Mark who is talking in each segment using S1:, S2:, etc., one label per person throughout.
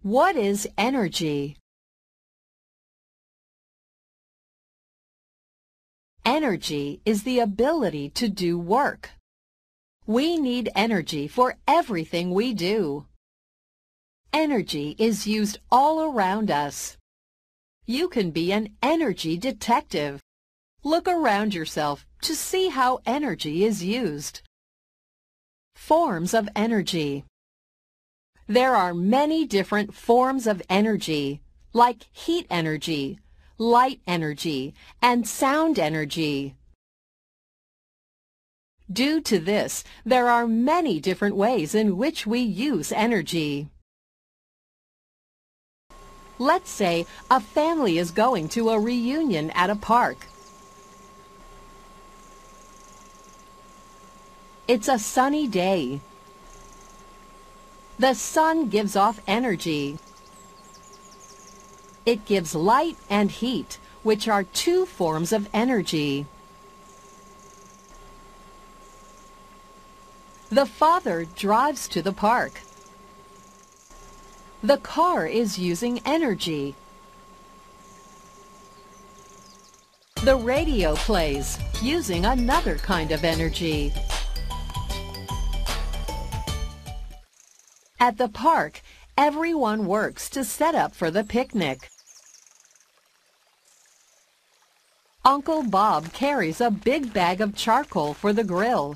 S1: What is energy? Energy is the ability to do work. We need energy for everything we do. Energy is used all around us. You can be an energy detective. Look around yourself to see how energy is used. Forms of energy. There are many different forms of energy, like heat energy, light energy, and sound energy. Due to this, there are many different ways in which we use energy. Let's say a family is going to a reunion at a park. It's a sunny day. The sun gives off energy. It gives light and heat, which are two forms of energy. The father drives to the park. The car is using energy. The radio plays, using another kind of energy. At the park, everyone works to set up for the picnic. Uncle Bob carries a big bag of charcoal for the grill.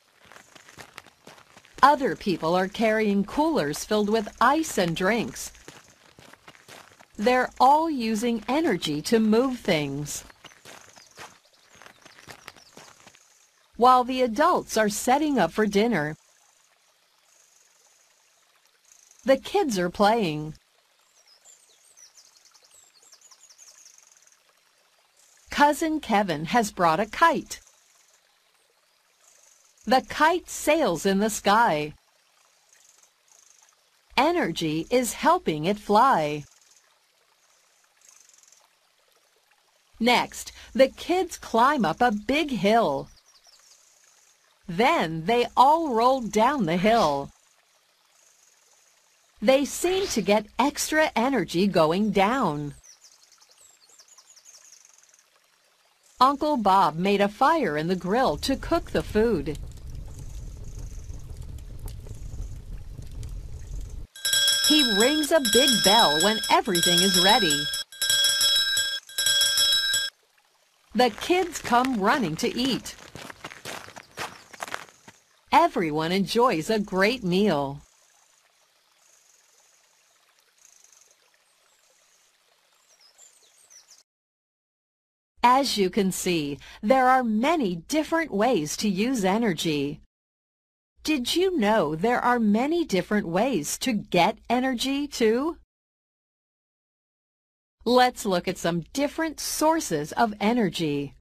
S1: Other people are carrying coolers filled with ice and drinks. They're all using energy to move things. While the adults are setting up for dinner, the kids are playing. Cousin Kevin has brought a kite. The kite sails in the sky. Energy is helping it fly. Next, the kids climb up a big hill. Then they all roll down the hill. They seem to get extra energy going down. Uncle Bob made a fire in the grill to cook the food. He rings a big bell when everything is ready. The kids come running to eat. Everyone enjoys a great meal. As you can see, there are many different ways to use energy. Did you know there are many different ways to get energy, too? Let's look at some different sources of energy.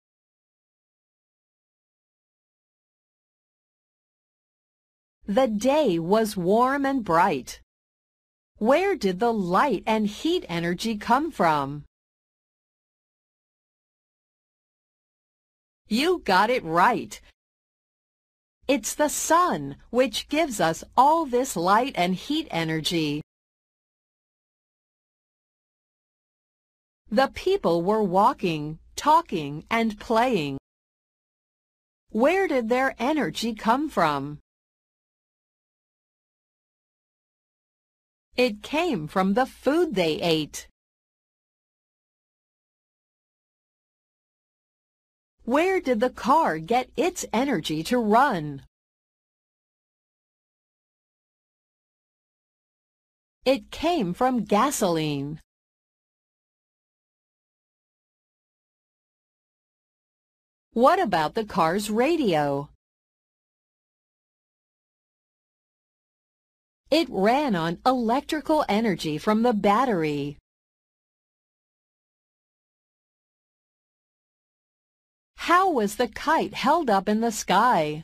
S1: The day was warm and bright. Where did the light and heat energy come from? You got it right. It's the sun, which gives us all this light and heat energy. The people were walking, talking, and playing. Where did their energy come from? It came from the food they ate. Where did the car get its energy to run? It came from gasoline. What about the car's radio? It ran on electrical energy from the battery. How was the kite held up in the sky?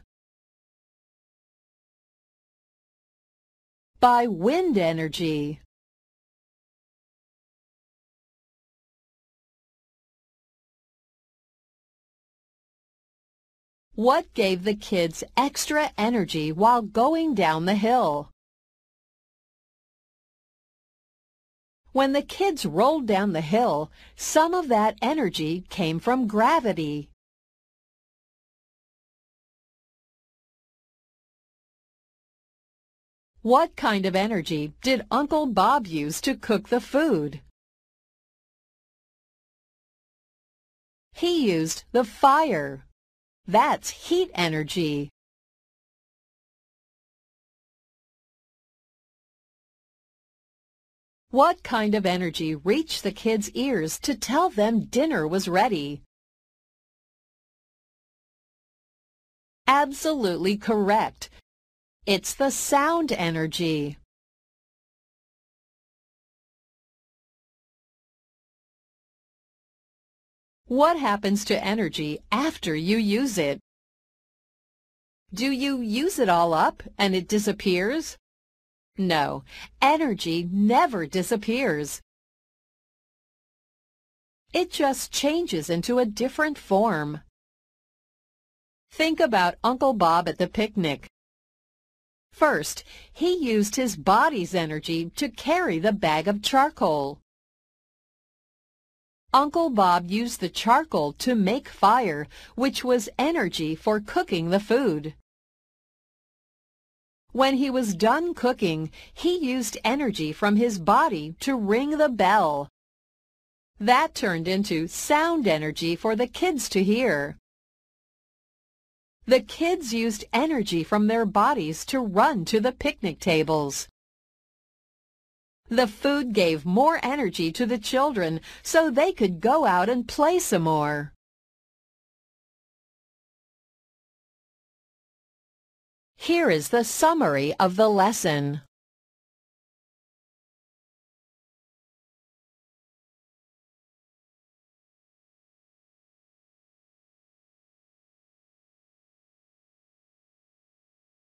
S1: By wind energy. What gave the kids extra energy while going down the hill? When the kids rolled down the hill, some of that energy came from gravity. What kind of energy did Uncle Bob use to cook the food? He used the fire. That's heat energy. What kind of energy reached the kids' ears to tell them dinner was ready? Absolutely correct. It's the sound energy. What happens to energy after you use it? Do you use it all up and it disappears? No, energy never disappears. It just changes into a different form. Think about Uncle Bob at the picnic. First, he used his body's energy to carry the bag of charcoal. Uncle Bob used the charcoal to make fire, which was energy for cooking the food. When he was done cooking, he used energy from his body to ring the bell. That turned into sound energy for the kids to hear. The kids used energy from their bodies to run to the picnic tables. The food gave more energy to the children so they could go out and play some more. Here is the summary of the lesson.